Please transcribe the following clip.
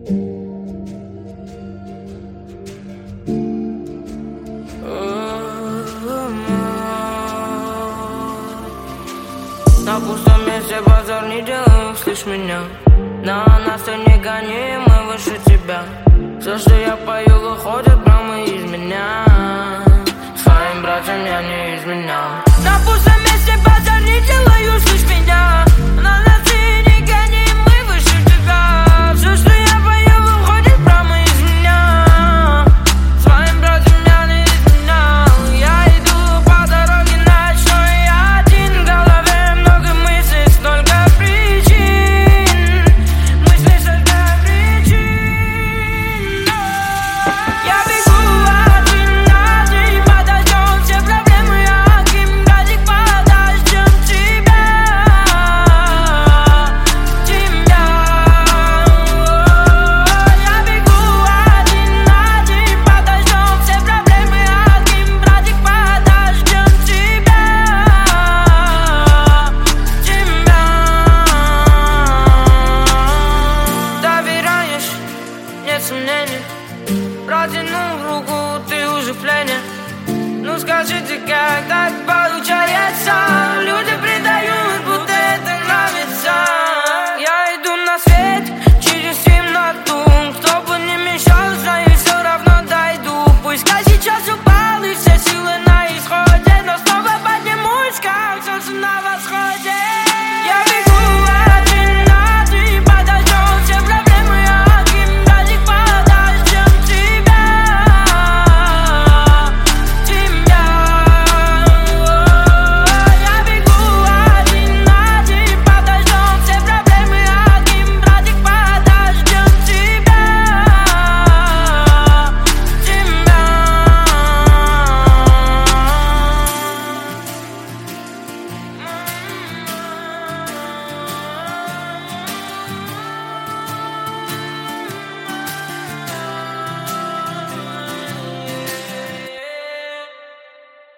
На пустом месте базар не делай, слышь меня. На нас ты не гони, мы выше тебя. Все, что я пою, выходит прямо из меня. Своим братьям я не изменял. На пустом месте базар не делаю, слышь меня.